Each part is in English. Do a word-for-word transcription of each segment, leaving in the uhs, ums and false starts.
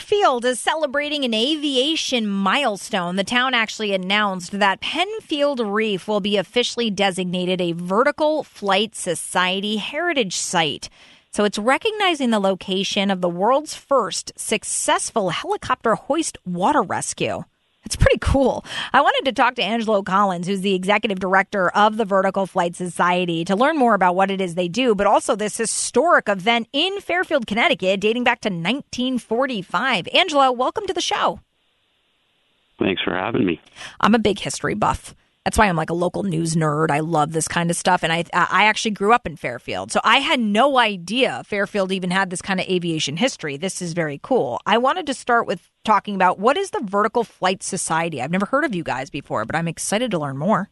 Fairfield is celebrating an aviation milestone. The town actually announced that Penfield Reef will be officially designated a Vertical Flight Society heritage site. So it's recognizing the location of the world's first successful helicopter hoist water rescue. It's pretty cool. I wanted to talk to Angelo Collins, who's the executive director of the Vertical Flight Society, to learn more about what it is they do, but also this historic event in Fairfield, Connecticut, dating back to nineteen forty-five. Angelo, welcome to the show. Thanks for having me. I'm a big history buff. That's why I'm like a local news nerd. I love this kind of stuff. And I I actually grew up in Fairfield. So I had no idea Fairfield even had this kind of aviation history. This is very cool. I wanted to start with talking about what is the Vertical Flight Society? I've never heard of you guys before, but I'm excited to learn more.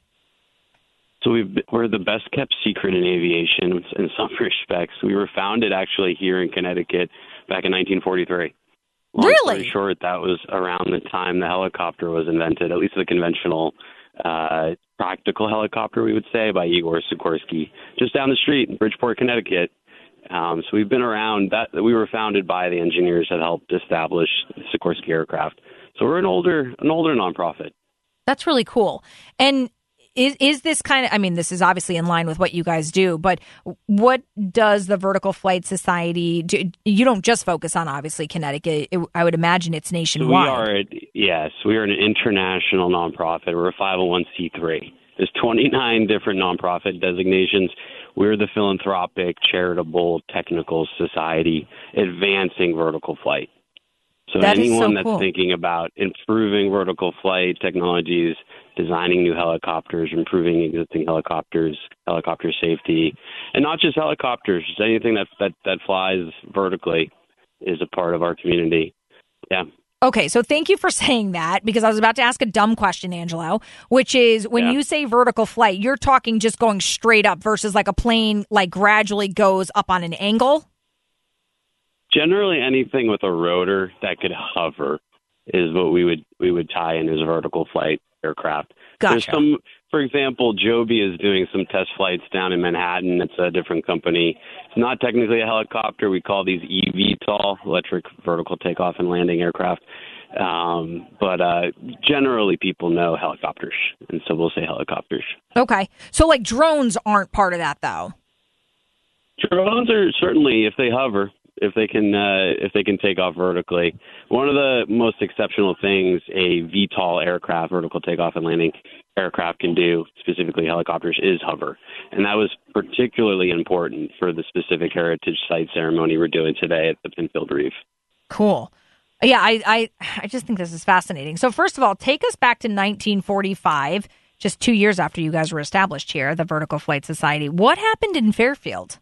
So we've, we're the best kept secret in aviation in some respects. We were founded actually here in Connecticut back in nineteen forty-three. Long Really? story short, that was around the time the helicopter was invented, at least the conventional uh, practical helicopter, we would say, by Igor Sikorsky, just down the street in Bridgeport, Connecticut. Um, so we've been around. That we were founded by the engineers that helped establish the Sikorsky aircraft. So we're an older, an older nonprofit. That's really cool. And is is this kind of, I mean, this is obviously in line with what you guys do, but what does the Vertical Flight Society do? You don't just focus on, obviously, Connecticut. It, I would imagine it's nationwide. So we are, yes, we are an international nonprofit. We're a five oh one c three. There's twenty-nine different nonprofit designations. We're the philanthropic, charitable, technical society advancing vertical flight. So that anyone so that's cool. thinking about improving vertical flight technologies, designing new helicopters, improving existing helicopters, helicopter safety, and not just helicopters, just anything that that, that flies vertically is a part of our community. Yeah. Okay, so thank you for saying that, because I was about to ask a dumb question, Angelo, which is when Yeah. you say vertical flight, you're talking just going straight up versus like a plane like gradually goes up on an angle? Generally, anything with a rotor that could hover is what we would we would tie in as vertical flight aircraft. Gotcha. There's some, for example, Joby is doing some test flights down in Manhattan. It's a different company. It's not technically a helicopter. We call these E V TOL, electric vertical takeoff and landing aircraft. Um, but uh, generally, people know helicopters, and so we'll say helicopters. Okay, so like drones aren't part of that, though. Drones are certainly, if they hover, if they can uh, if they can take off vertically. One of the most exceptional things a V TOL aircraft, vertical takeoff and landing aircraft, can do, specifically helicopters, is hover. And that was particularly important for the specific heritage site ceremony we're doing today at the Penfield Reef. Cool. Yeah, I, I, I just think this is fascinating. So first of all, take us back to nineteen forty-five, just two years after you guys were established here, the Vertical Flight Society. What happened in Fairfield?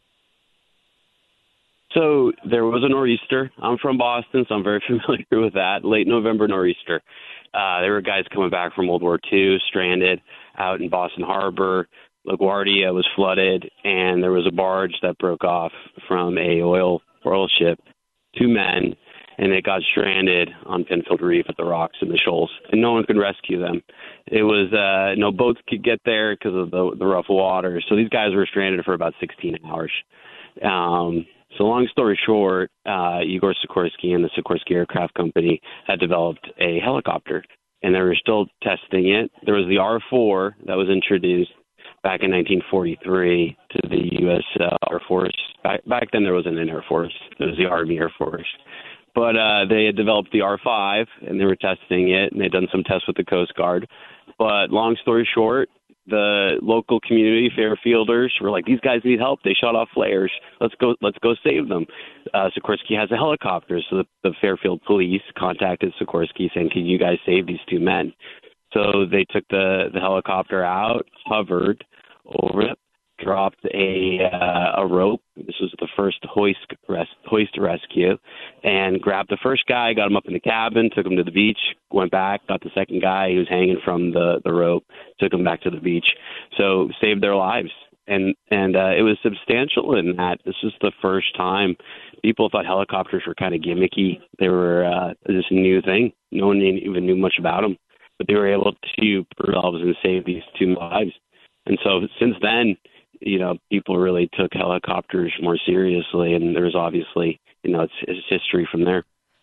So there was a nor'easter. I'm from Boston, so I'm very familiar with that. Late November nor'easter. Uh, there were guys coming back from World War Two, stranded out in Boston Harbor. LaGuardia was flooded, and there was a barge that broke off from a oil oil ship. Two men, and they got stranded on Penfield Reef at the rocks and the shoals, and no one could rescue them. It was uh, no boats could get there because of the, the rough water. So these guys were stranded for about sixteen hours. Um, So long story short, uh, Igor Sikorsky and the Sikorsky Aircraft Company had developed a helicopter, and they were still testing it. There was the R four that was introduced back in nineteen forty-three to the U S Uh, Air Force. Back, back then there wasn't an Air Force. There was the Army Air Force. But uh, they had developed the R five, and they were testing it, and they'd done some tests with the Coast Guard. But long story short, the local community, Fairfielders, were like, these guys need help. They shot off flares. Let's go let's go save them. Uh, Sikorsky has a helicopter. So the, the Fairfield police contacted Sikorsky saying, can you guys save these two men? So they took the, the helicopter out, hovered over it, dropped a uh, a rope. This was the first hoist, res- hoist rescue, and grabbed the first guy, got him up in the cabin, took him to the beach, went back, got the second guy who was hanging from the, the rope, took him back to the beach. So saved their lives. And and uh, it was substantial in that this was the first time people thought helicopters were kind of gimmicky. They were uh, this new thing. No one even knew much about them, but they were able to prove themselves and save these two lives. And so since then, you know, people really took helicopters more seriously, and there's obviously, you know, it's, it's history from there.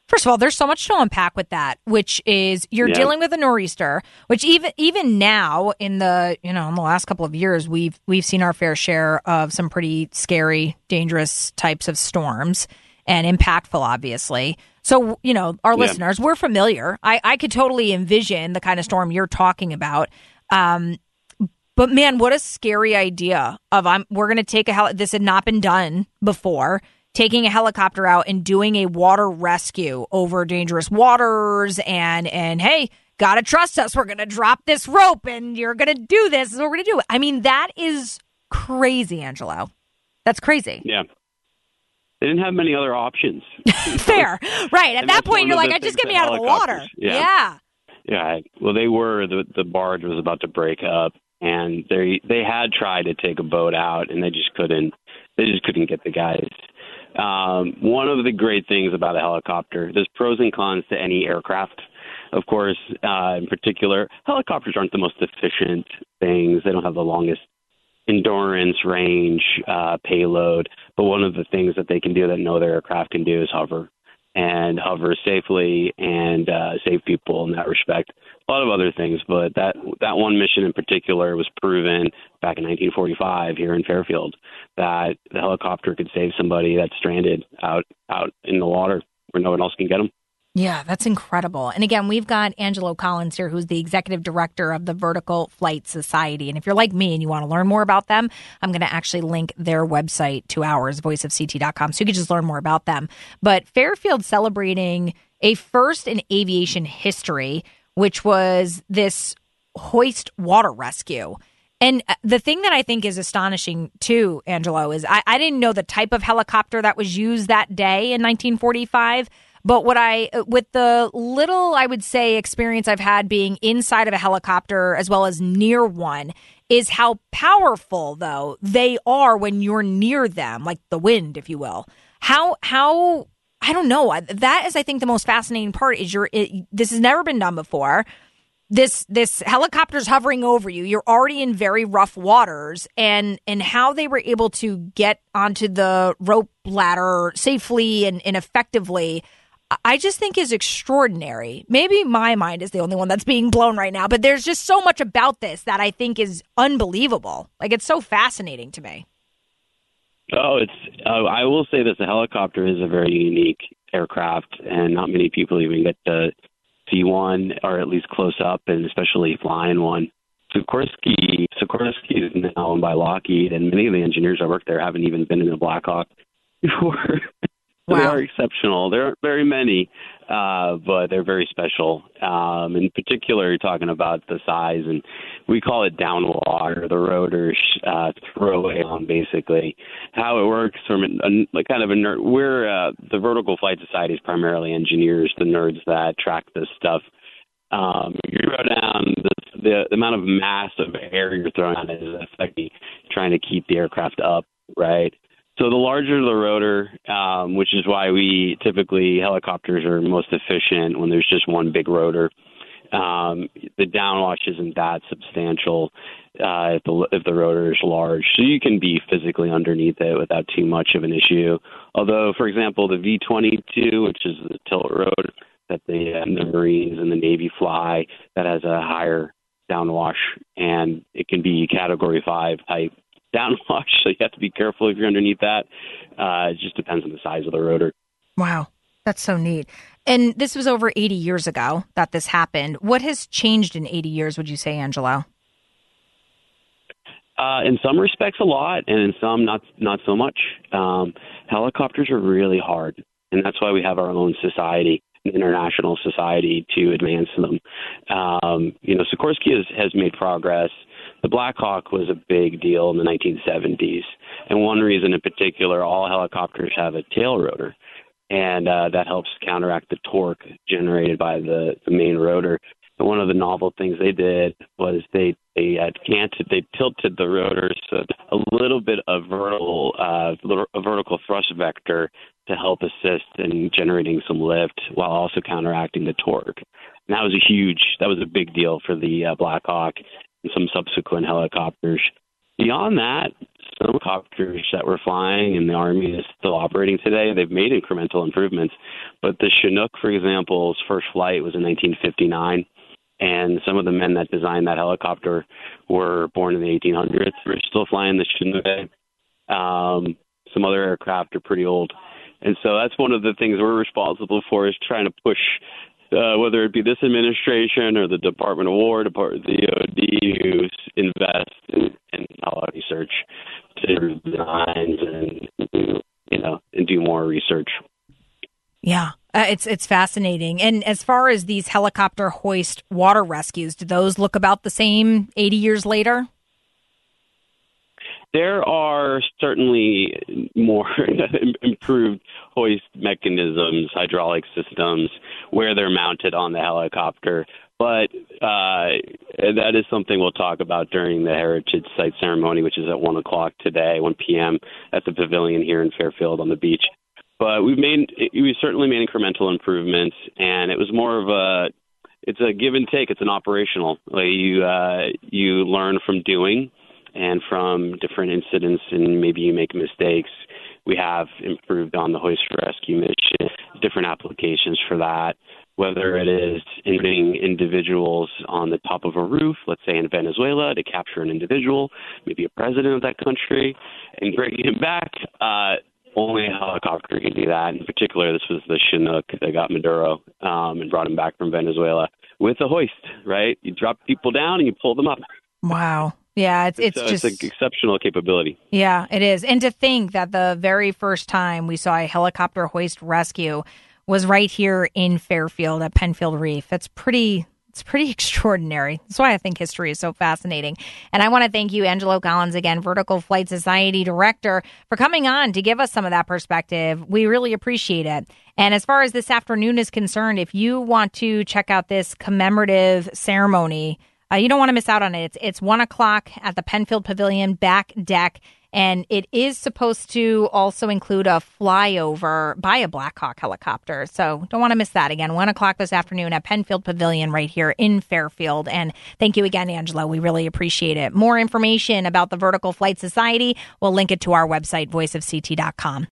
First of all, there's so much to unpack with that, which is you're Yeah. dealing with a nor'easter, which even even now in the you know in the last couple of years we've we've seen our fair share of some pretty scary, dangerous types of storms and impactful, obviously. So you know our Yeah. listeners, we're familiar. I I could totally envision the kind of storm you're talking about. Um, but man, what a scary idea of I'm we're going to take a hel- this had not been done before. Taking a helicopter out and doing a water rescue over dangerous waters and, and hey, gotta trust us. We're going to drop this rope and you're going to do this. We're going to do it. I mean, that is crazy, Angelo. That's crazy. Yeah. They didn't have many other options. Fair. Right. At And that that's point, one you're of like, the I just things get me that out of the water. helicopters- Yeah. Yeah. Yeah. Well, they were, the, the barge was about to break up, and they they had tried to take a boat out, and they just couldn't, they just couldn't get the guys. Um, one of the great things about a helicopter, there's pros and cons to any aircraft. Of course, uh, in particular, helicopters aren't the most efficient things. They don't have the longest endurance, range, uh, payload. But one of the things that they can do that no other aircraft can do is hover, and hover safely and uh, save people in that respect. A lot of other things, but that that one mission in particular was proven back in nineteen forty-five here in Fairfield that the helicopter could save somebody that's stranded out out in the water where no one else can get them. Yeah, that's incredible. And again, we've got Angelo Collins here, who's the executive director of the Vertical Flight Society. And if you're like me and you want to learn more about them, I'm going to actually link their website to ours, voice of c t dot com, so you can just learn more about them. But Fairfield celebrating a first in aviation history, which was this hoist water rescue. And the thing that I think is astonishing, too, Angelo, is I, I didn't know the type of helicopter that was used that day in nineteen forty-five. But what I, with the little, I would say, experience I've had being inside of a helicopter as well as near one, is how powerful, though, they are when you're near them, like the wind, if you will. How, how, I don't know. That is, I think, the most fascinating part is you're, it, this has never been done before. This this helicopter's hovering over you. You're already in very rough waters, and and how they were able to get onto the rope ladder safely and, and effectively, I just think is extraordinary. Maybe my mind is the only one that's being blown right now, but there's just so much about this that I think is unbelievable. Like, it's so fascinating to me. Oh, it's. Uh, I will say this: the helicopter is a very unique aircraft, and not many people even get to see one, or at least close up, and especially flying one. Sikorsky, Sikorsky is now owned by Lockheed, and many of the engineers that work there haven't even been in a Black Hawk before. They Wow. are exceptional. There aren't very many, uh, but they're very special. Um, in particular, you're talking about the size, and we call it downwater, the rotors uh, throwaway on, basically. How it works from a, a kind of a nerd. We're uh, the Vertical Flight Society is primarily engineers, the nerds that track this stuff. Um, you throw down the, the, the amount of mass of air you're throwing on it is affecting trying to keep the aircraft up, right? So the larger the rotor, um, which is why we typically helicopters are most efficient when there's just one big rotor. Um, the downwash isn't that substantial uh, if the if the rotor is large, so you can be physically underneath it without too much of an issue. Although, for example, the V twenty-two, which is the tilt rotor that the, uh, the Marines and the Navy fly, that has a higher downwash, and it can be Category Five type downwash, so you have to be careful if you're underneath that. Uh, it just depends on the size of the rotor. Wow, that's so neat. And this was over eighty years ago that this happened. What has changed in eighty years, would you say, Angelo? Uh, in some respects, a lot, and in some, not not so much. Um, helicopters are really hard, and that's why we have our own society, an international society, to advance them. Um, you know, Sikorsky has, has made progress. The Black Hawk was a big deal in the nineteen seventies, and one reason in particular, all helicopters have a tail rotor, and uh, that helps counteract the torque generated by the, the main rotor. And one of the novel things they did was they they had canted, they tilted the rotors so a little bit of vertical uh, little, a vertical thrust vector to help assist in generating some lift while also counteracting the torque. And that was a huge, that was a big deal for the uh, Black Hawk and some subsequent helicopters. Beyond that, some helicopters that were flying, and the Army is still operating today. They've made incremental improvements. But the Chinook, for example's first flight was in nineteen fifty-nine, and some of the men that designed that helicopter were born in the eighteen hundreds. We're still flying the Chinook today. Um, some other aircraft are pretty old. And so that's one of the things we're responsible for, is trying to push, uh, whether it be this administration or the Department of War, Department, the D O D, who invest in, in a lot of research to design and do, you know, and do more research. Yeah, uh, it's it's fascinating. And as far as these helicopter hoist water rescues, do those look about the same eighty years later? There are certainly more improved hoist mechanisms, hydraulic systems, where they're mounted on the helicopter. But uh, that is something we'll talk about during the Heritage Site ceremony, which is at one o'clock today, one p.m. at the Pavilion here in Fairfield on the beach. But we've made we certainly made incremental improvements, and it was more of a it's a give and take. It's an operational. Like you uh, you learn from doing and from different incidents, and maybe you make mistakes. We have improved on the hoist rescue mission, different applications for that, whether it is putting individuals on the top of a roof, let's say in Venezuela, to capture an individual, maybe a president of that country, and bringing him back. Uh, only a helicopter can do that. In particular, this was the Chinook that got Maduro um, and brought him back from Venezuela with a hoist, right? You drop people down and you pull them up. Wow. Yeah, it's it's so just it's an exceptional capability. Yeah, it is. And to think that the very first time we saw a helicopter hoist rescue was right here in Fairfield at Penfield Reef. That's pretty it's pretty extraordinary. That's why I think history is so fascinating. And I want to thank you, Angelo Collins, again, Vertical Flight Society Director, for coming on to give us some of that perspective. We really appreciate it. And as far as this afternoon is concerned, if you want to check out this commemorative ceremony, Uh, you don't want to miss out on it. It's it's one o'clock at the Penfield Pavilion back deck, and it is supposed to also include a flyover by a Black Hawk helicopter. So don't want to miss that. Again, one o'clock this afternoon at Penfield Pavilion right here in Fairfield. And thank you again, Angelo. We really appreciate it. More information about the Vertical Flight Society, we'll link it to our website, voice of c t dot com.